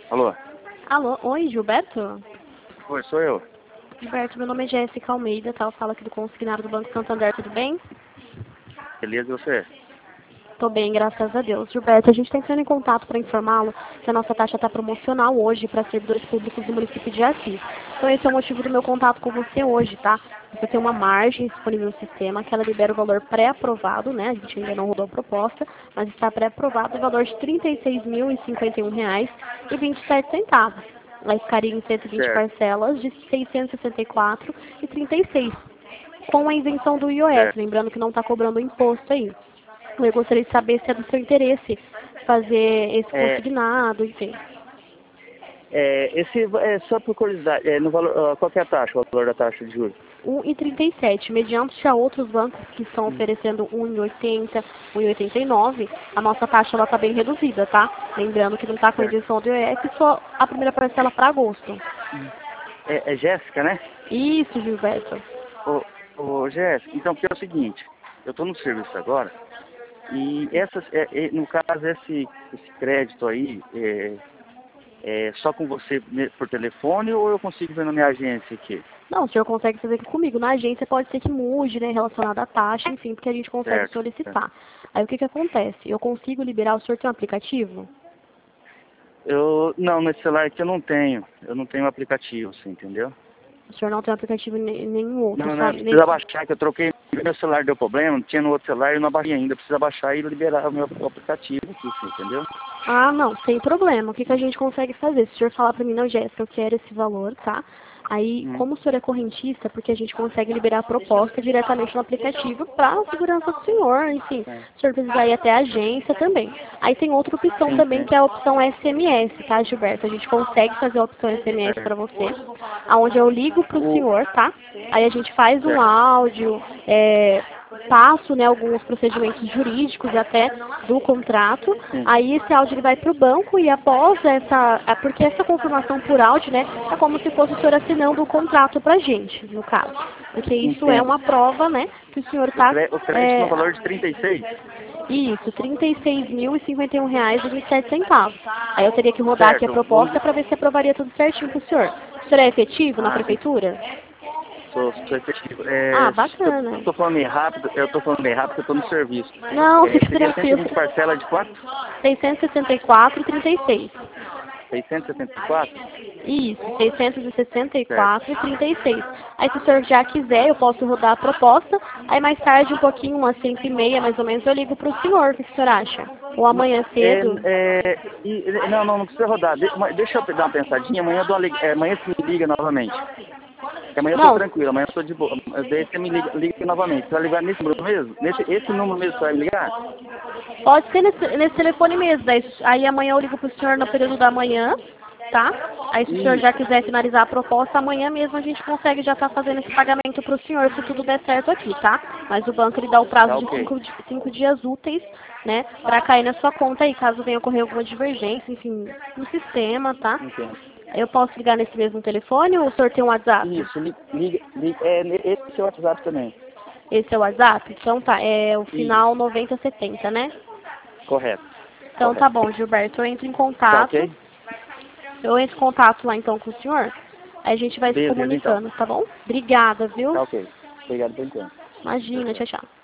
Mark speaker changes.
Speaker 1: Alô?
Speaker 2: Alô, oi, Gilberto?
Speaker 1: Oi, sou eu.
Speaker 2: Gilberto, meu nome é Jéssica Almeida, tá? Eu falo aqui do consignado do Banco Santander, tudo bem?
Speaker 1: Beleza, e você?
Speaker 2: Tô bem, graças a Deus. Gilberto, a gente está entrando em contato para informá-lo que a nossa taxa está promocional hoje para servidores públicos do município de Assis. Então esse é o motivo do meu contato com você hoje, tá? Você tem uma margem disponível no sistema que ela libera o valor pré-aprovado, né? A gente ainda não rodou a proposta, mas está pré-aprovado o valor de R$ 36.051,27. Ela ficaria em 120
Speaker 1: Certo,
Speaker 2: parcelas de R$ 664,36, com a isenção do IOF,
Speaker 1: certo.
Speaker 2: lembrando que não está cobrando imposto aí. Eu gostaria de saber se é do seu interesse fazer esse
Speaker 1: É,
Speaker 2: consignado, enfim.
Speaker 1: só por curiosidade, no valor, qual que é a taxa, o valor da taxa de juros?
Speaker 2: 1,37. Mediante a outros bancos que estão oferecendo 1,80, 1,89, a nossa taxa está bem reduzida, tá? Lembrando que não está com a
Speaker 1: Certo.
Speaker 2: isenção do IOF, só a primeira parcela para agosto.
Speaker 1: É Jéssica, né?
Speaker 2: Isso, Gilberto.
Speaker 1: Ô, Jéssica, então, porque é o seguinte, eu estou no serviço agora, e no caso, esse crédito aí, é só com você por telefone ou eu consigo ver na minha agência aqui?
Speaker 2: Não, o senhor consegue fazer aqui comigo. Na agência pode ser que mude, né, relacionado à taxa, enfim, porque a gente consegue
Speaker 1: Certo, certo.
Speaker 2: solicitar. Aí o que acontece? Eu consigo liberar, o senhor tem um aplicativo?
Speaker 1: Não, nesse celular aqui eu não tenho aplicativo, assim, entendeu?
Speaker 2: O senhor não tem um aplicativo nenhum outro,
Speaker 1: Não,
Speaker 2: só
Speaker 1: não, precisa
Speaker 2: nesse.
Speaker 1: baixar, que eu troquei, meu celular deu problema, tinha no outro celular e não baixei ainda, precisa baixar e liberar o meu aplicativo aqui, assim, entendeu?
Speaker 2: Ah, não, sem problema. O que a gente consegue fazer? Se o senhor falar pra mim, não, Jéssica, eu quero esse valor, tá? Aí,
Speaker 1: Hum,
Speaker 2: como o senhor é correntista, porque a gente consegue liberar a proposta diretamente no aplicativo para a segurança do senhor, enfim,
Speaker 1: é.
Speaker 2: o senhor precisar ir até a agência também. Aí tem outra opção
Speaker 1: Sim,
Speaker 2: também,
Speaker 1: sim,
Speaker 2: que é a opção SMS, tá, Gilberto? A gente consegue fazer a opção SMS para
Speaker 1: certo.
Speaker 2: você, aonde eu ligo pro
Speaker 1: O,
Speaker 2: senhor, tá? Aí a gente faz um
Speaker 1: certo,
Speaker 2: áudio, passo, né, alguns procedimentos jurídicos até do contrato.
Speaker 1: sim,
Speaker 2: Aí esse áudio ele vai para o banco e após porque essa confirmação por áudio, né, é como se fosse o senhor assinando o contrato para a gente, no caso. Porque isso é
Speaker 1: entendo.
Speaker 2: uma prova, né, que o senhor está.
Speaker 1: O crédito no valor de 36.
Speaker 2: Isso, R$ 36.051,27. Aí eu teria que rodar aqui a
Speaker 1: Certo, vamos
Speaker 2: proposta
Speaker 1: dizer.
Speaker 2: para ver se aprovaria tudo certinho para o senhor. O senhor é efetivo na
Speaker 1: Ah,
Speaker 2: prefeitura?
Speaker 1: sou efetivo.
Speaker 2: Ah,
Speaker 1: Eu
Speaker 2: bacana.
Speaker 1: tô falando meio rápido, porque eu tô no serviço.
Speaker 2: Não, fica
Speaker 1: Seria
Speaker 2: tranquilo.
Speaker 1: 120 parcelas de quanto?
Speaker 2: 664,36.
Speaker 1: 664.
Speaker 2: Isso,
Speaker 1: Certo.
Speaker 2: 664,36. Aí se o senhor já quiser, eu posso rodar a proposta. Aí mais tarde, um pouquinho, umas 5h30 mais ou menos, eu ligo para o senhor. O que o senhor acha? Ou amanhã cedo?
Speaker 1: Não precisa rodar. Deixa eu dar uma pensadinha. Amanhã você me liga novamente. Porque amanhã eu tô
Speaker 2: Não,
Speaker 1: tranquilo, amanhã eu tô de boa. Daí você me liga novamente. Você vai ligar nesse número mesmo? Esse número mesmo você vai me ligar?
Speaker 2: pode ser nesse telefone mesmo. Aí amanhã eu ligo para o senhor no período da manhã, tá? Aí se o senhor já
Speaker 1: Isso.
Speaker 2: quiser finalizar a proposta, amanhã mesmo a gente consegue já estar fazendo esse pagamento para o senhor, se tudo der certo aqui, tá? Mas o banco ele dá o prazo
Speaker 1: Tá
Speaker 2: de
Speaker 1: ok.
Speaker 2: cinco dias úteis, né? Para cair na sua conta aí, caso venha ocorrer alguma divergência, enfim, no sistema, tá?
Speaker 1: Entendo.
Speaker 2: Eu posso ligar nesse mesmo telefone ou o senhor tem um WhatsApp?
Speaker 1: Isso, liga. Esse é o seu WhatsApp também.
Speaker 2: Esse é o WhatsApp? Então tá, é o final
Speaker 1: Isso.
Speaker 2: 9070, né?
Speaker 1: Correto.
Speaker 2: Então tá
Speaker 1: Correto.
Speaker 2: bom, Gilberto, eu entro em
Speaker 1: Tá
Speaker 2: contato.
Speaker 1: ok?
Speaker 2: Eu entro em contato lá então com o senhor. Aí a gente vai se
Speaker 1: Beleza, então.
Speaker 2: comunicando, tá bom? Obrigada, viu?
Speaker 1: Tá ok. Obrigado por enquanto.
Speaker 2: Imagina, tchau, tchau.